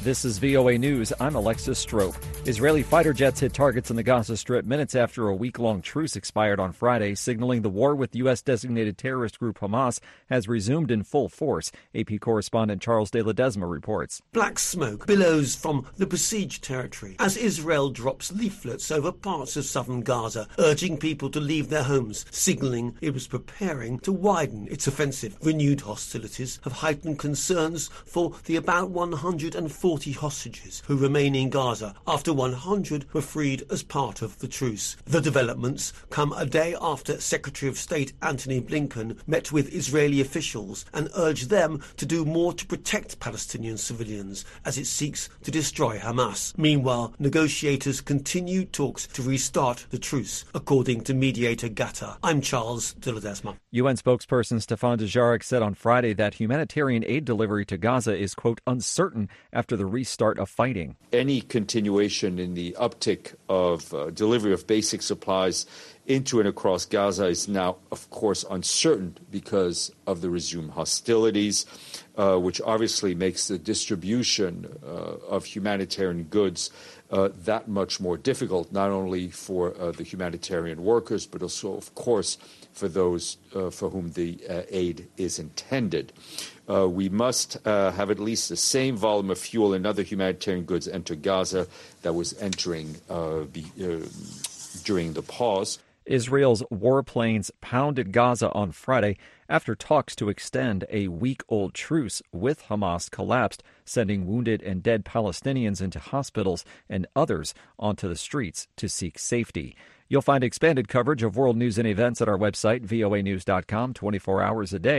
This is VOA News. I'm Alexis Strope. Israeli fighter jets hit targets in the Gaza Strip minutes after a week-long truce expired on Friday, signaling the war with U.S.-designated terrorist group Hamas has resumed in full force. AP correspondent Charles de Ledesma reports. Black smoke billows from the besieged territory as Israel drops leaflets over parts of southern Gaza, urging people to leave their homes, signaling it was preparing to widen its offensive. Renewed hostilities have heightened concerns for the about 140 hostages who remain in Gaza after 100 were freed as part of the truce. The developments come a day after Secretary of State Antony Blinken met with Israeli officials and urged them to do more to protect Palestinian civilians as it seeks to destroy Hamas. Meanwhile, negotiators continue talks to restart the truce, according to mediator Gatta. I'm Charles de Ledesma. UN spokesperson Stéphane Dujarric said on Friday that humanitarian aid delivery to Gaza is, quote, uncertain after the restart of fighting. Any continuation in the uptick of delivery of basic supplies into and across Gaza is now, of course, uncertain because of the resumed hostilities, which obviously makes the distribution of humanitarian goods that much more difficult, not only for the humanitarian workers, but also, of course, for those for whom the aid is intended. We must have at least the same volume of fuel and other humanitarian goods enter Gaza that was entering during the pause. Israel's warplanes pounded Gaza on Friday after talks to extend a week-old truce with Hamas collapsed, sending wounded and dead Palestinians into hospitals and others onto the streets to seek safety. You'll find expanded coverage of world news and events at our website, voanews.com, 24 hours a day.